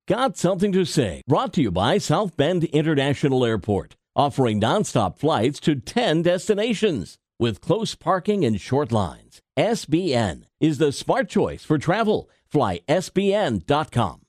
Got Something to Say, brought to you by South Bend International Airport, offering nonstop flights to 10 destinations with close parking and short lines. SBN is the smart choice for travel. Fly SBN.com.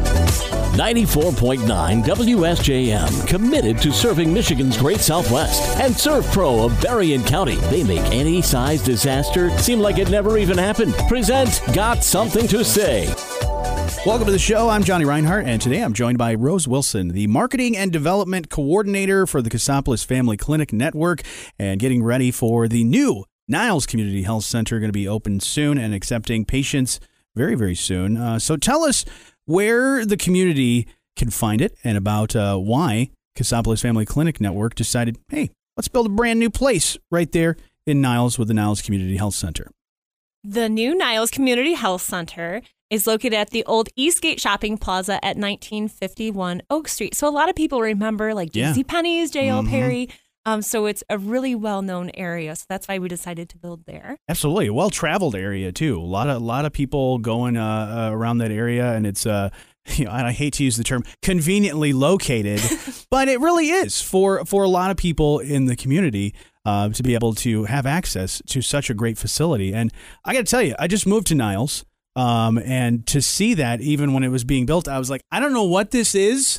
94.9 WSJM, committed to serving Michigan's Great Southwest. And ServPro of Berrien County. They make any size disaster seem like it never even happened. Present Got Something to Say. Welcome to the show. I'm Johnny Reinhart, and today I'm joined by Rose Wilson, the Marketing and Development Coordinator for the Cassopolis Family Clinic Network, and getting ready for the new Niles Community Health Center, going to be open soon and accepting patients very, very soon. So tell us where the community can find it and about why Cassopolis Family Clinic Network decided, hey, let's build a brand new place right there in Niles with the Niles Community Health Center. The new Niles Community Health Center is located at the old Eastgate Shopping Plaza at 1951 Oak Street. So a lot of people remember like JCPenney's, J.L. Perry. So it's a really well-known area. So that's why we decided to build there. Absolutely. A well-traveled area, too. A lot of people going around that area, and it's, and I hate to use the term conveniently located, but it really is for a lot of people in the community to be able to have access to such a great facility. And I got to tell you, I just moved to Niles. And to see that even when it was being built, I was like, I don't know what this is.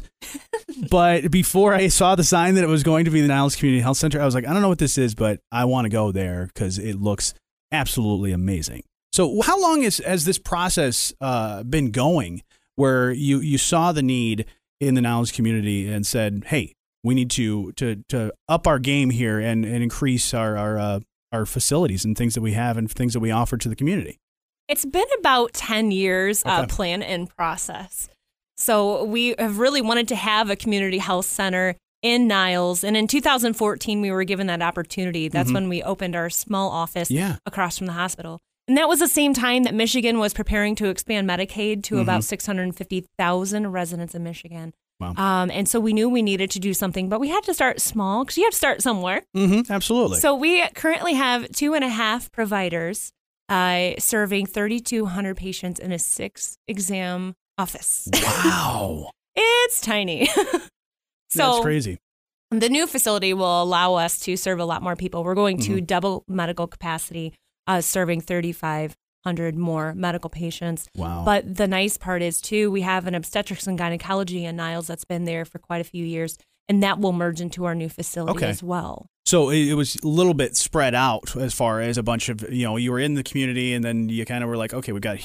But before I saw the sign that it was going to be the Niles Community Health Center, I was like, I don't know what this is, but I want to go there because it looks absolutely amazing. So how long has this process been going where you saw the need in the Niles community and said, hey, we need to up our game here and increase our facilities and things that we have and things that we offer to the community? It's been about 10 years plan and process. So we have really wanted to have a community health center in Niles. And in 2014, we were given that opportunity. That's when we opened our small office across from the hospital. And that was the same time that Michigan was preparing to expand Medicaid to about 650,000 residents in Michigan. Wow. And so we knew we needed to do something, but we had to start small because you have to start somewhere. Absolutely. So we currently have 2.5 providers serving 3,200 patients in a 6-exam office. Wow. It's tiny. That's crazy. The new facility will allow us to serve a lot more people. We're going to double medical capacity, serving 3,500 more medical patients. Wow. But the nice part is, too, we have an obstetrics and gynecology in Niles that's been there for quite a few years, and that will merge into our new facility as well. So it was a little bit spread out as far as a bunch of, you were in the community and then you kind of were like, okay, we're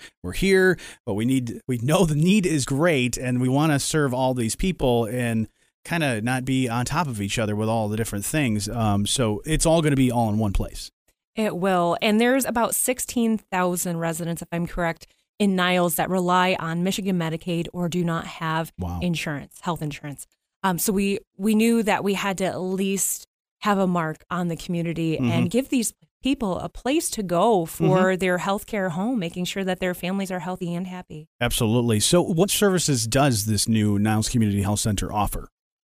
here, but we know the need is great and we want to serve all these people and kind of not be on top of each other with all the different things. So it's all going to be all in one place. It will. And there's about 16,000 residents, if I'm correct, in Niles that rely on Michigan Medicaid or do not have insurance, health insurance. So we knew that we had to at least have a mark on the community and give these people a place to go for their healthcare home, making sure that their families are healthy and happy. Absolutely. So what services does this new Niles Community Health Center offer?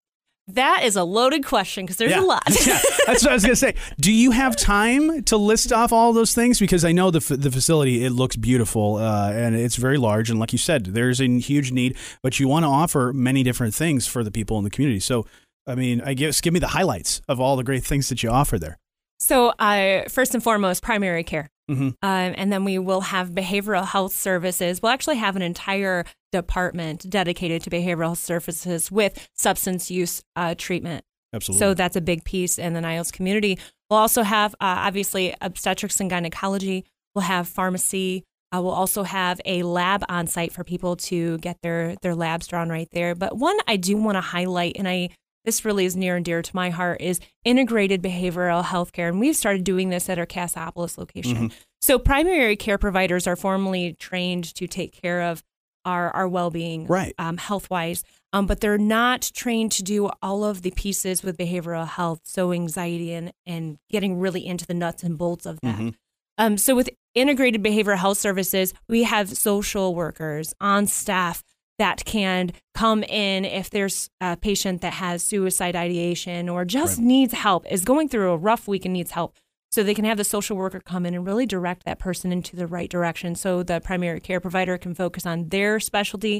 That is a loaded question because there's a lot. That's what I was going to say. Do you have time to list off all those things? Because I know the facility, it looks beautiful and it's very large. And like you said, there's a huge need, but you want to offer many different things for the people in the community. So I mean, give me the highlights of all the great things that you offer there. So first and foremost, primary care. And then we will have behavioral health services. We'll actually have an entire department dedicated to behavioral health services with substance use treatment. Absolutely. So that's a big piece in the Niles community. We'll also have, obviously, obstetrics and gynecology. We'll have pharmacy. We'll also have a lab on site for people to get their labs drawn right there. But one I do want to highlight, and this really is near and dear to my heart, is integrated behavioral health care. And we've started doing this at our Cassopolis location. So primary care providers are formally trained to take care of our well-being, health-wise. But they're not trained to do all of the pieces with behavioral health, so anxiety and getting really into the nuts and bolts of that. So with integrated behavioral health services, we have social workers on staff that can come in if there's a patient that has suicide ideation or just needs help, is going through a rough week and needs help. So they can have the social worker come in and really direct that person into the right direction so the primary care provider can focus on their specialty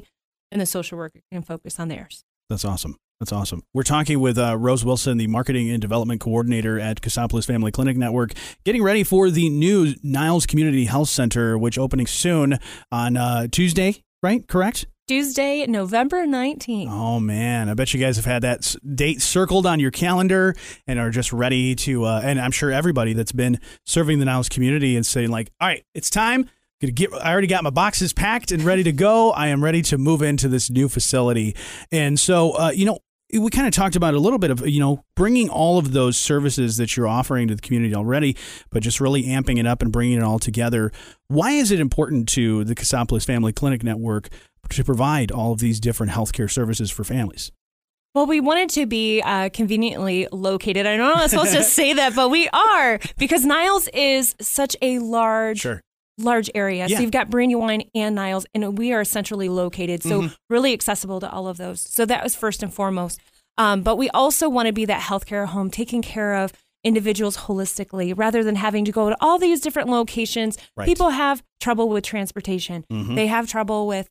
and the social worker can focus on theirs. That's awesome. That's awesome. We're talking with Rose Wilson, the Marketing and Development Coordinator at Cassopolis Family Clinic Network, getting ready for the new Niles Community Health Center, which opening soon on Tuesday, right? Correct? Tuesday, November 19th. Oh, man. I bet you guys have had that date circled on your calendar and are just ready to, and I'm sure everybody that's been serving the Niles community and saying like, all right, it's time. I already got my boxes packed and ready to go. I am ready to move into this new facility. And so, we kind of talked about a little bit of, bringing all of those services that you're offering to the community already, but just really amping it up and bringing it all together. Why is it important to the Cassopolis Family Clinic Network to provide all of these different healthcare services for families? Well, we wanted to be conveniently located. I know I'm not supposed to say that, but we are, because Niles is such a large area. Yeah. So you've got Brandywine and Niles, and we are centrally located. So really accessible to all of those. So that was first and foremost. But we also want to be that healthcare home, taking care of individuals holistically rather than having to go to all these different locations. Right. People have trouble with transportation. They have trouble with,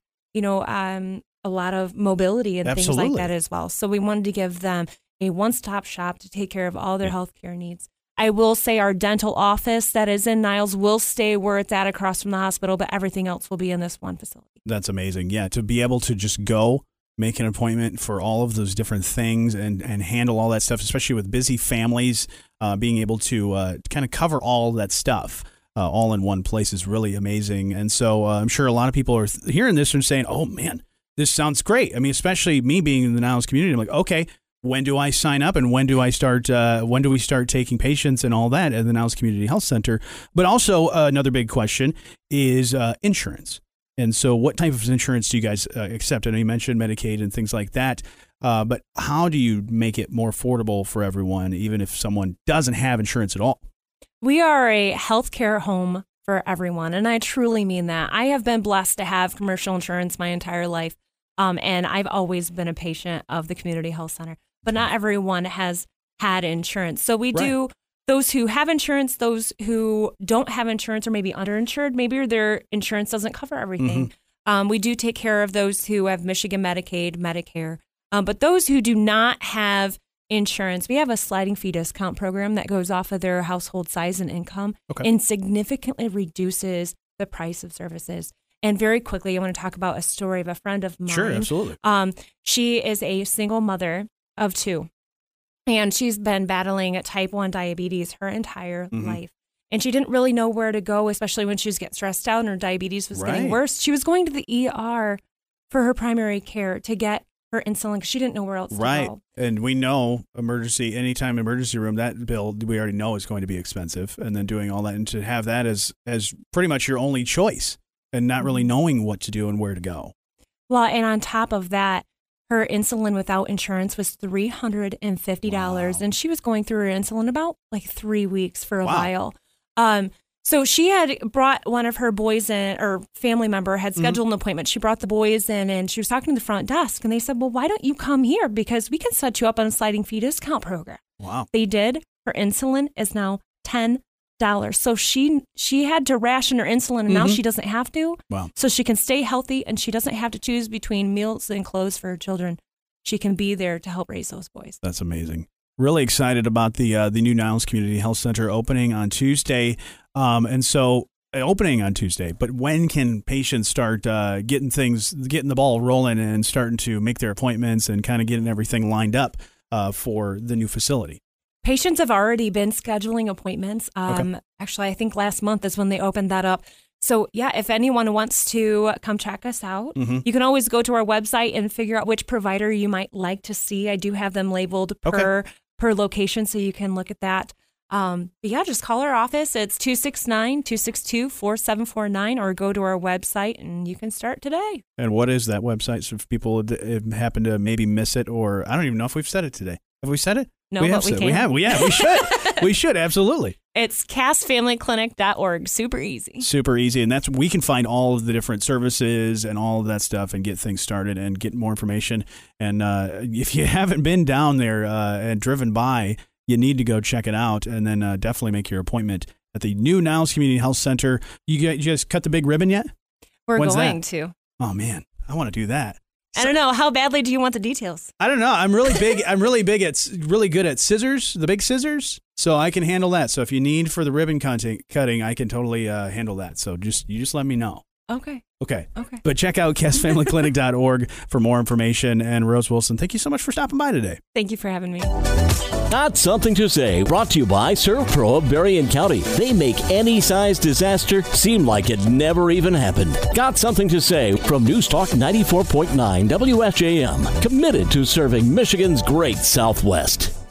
a lot of mobility and things like that as well. So we wanted to give them a one-stop shop to take care of all their healthcare needs. I will say our dental office that is in Niles will stay where it's at across from the hospital, but everything else will be in this one facility. That's amazing. Yeah, to be able to just go, make an appointment for all of those different things and handle all that stuff, especially with busy families, being able to kind of cover all that stuff all in one place is really amazing. And so I'm sure a lot of people are hearing this and saying, oh, man, this sounds great. I mean, especially me being in the Niles community, I'm like, okay, when do I sign up and when do I start? When do we start taking patients and all that at the Niles Community Health Center? But also another big question is insurance. And so what type of insurance do you guys accept? I know you mentioned Medicaid and things like that, but how do you make it more affordable for everyone, even if someone doesn't have insurance at all? We are a healthcare home for everyone, and I truly mean that. I have been blessed to have commercial insurance my entire life, and I've always been a patient of the Community Health Center. But not everyone has had insurance. So we do those who have insurance, those who don't have insurance or maybe underinsured, maybe their insurance doesn't cover everything. We do take care of those who have Michigan Medicaid, Medicare. But those who do not have insurance, we have a sliding fee discount program that goes off of their household size and income and significantly reduces the price of services. And very quickly, I want to talk about a story of a friend of mine. Sure, absolutely. She is a single mother of 2. And she's been battling type 1 diabetes her entire life. And she didn't really know where to go, especially when she was getting stressed out and her diabetes was getting worse. She was going to the ER for her primary care to get her insulin because she didn't know where else to go. And we know anytime emergency room, that bill we already know is going to be expensive. And then doing all that and to have that as pretty much your only choice and not really knowing what to do and where to go. Well, and on top of that, her insulin without insurance was $350, and she was going through her insulin about like 3 weeks for a while. So she had brought one of her boys in, or family member had scheduled an appointment. She brought the boys in, and she was talking to the front desk, and they said, well, why don't you come here? Because we can set you up on a sliding fee discount program. Wow. They did. Her insulin is now $10. So she had to ration her insulin, and now she doesn't have to. Wow. So she can stay healthy, and she doesn't have to choose between meals and clothes for her children. She can be there to help raise those boys. That's amazing. Really excited about the new Niles Community Health Center opening on Tuesday. And so opening on Tuesday, but when can patients start getting the ball rolling and starting to make their appointments and kind of getting everything lined up for the new facility? Patients have already been scheduling appointments. Actually, I think last month is when they opened that up. So, yeah, if anyone wants to come check us out, you can always go to our website and figure out which provider you might like to see. I do have them labeled per location, so you can look at that. But yeah, just call our office. It's 269-262-4749, or go to our website and you can start today. And what is that website? So if people happen to maybe miss it, or I don't even know if we've said it today. Have we said it? No, we can. We should. We should, absolutely. It's cassfamilyclinic.org. Super easy. Super easy. And we can find all of the different services and all of that stuff and get things started and get more information. And if you haven't been down there and driven by, you need to go check it out, and then definitely make your appointment at the new Niles Community Health Center. You guys cut the big ribbon yet? We're going to. Oh, man. I want to do that. I don't know. How badly do you want the details? I don't know. I'm really big. I'm really good at scissors, the big scissors. So I can handle that. So if you need for the ribbon cutting, I can totally handle that. So you just let me know. Okay. But check out CastFamilyClinic.org for more information. And Rose Wilson, thank you so much for stopping by today. Thank you for having me. Got Something to Say, brought to you by ServPro of Berrien County. They make any size disaster seem like it never even happened. Got Something to Say from News Talk 94.9 WSJM. Committed to serving Michigan's great Southwest.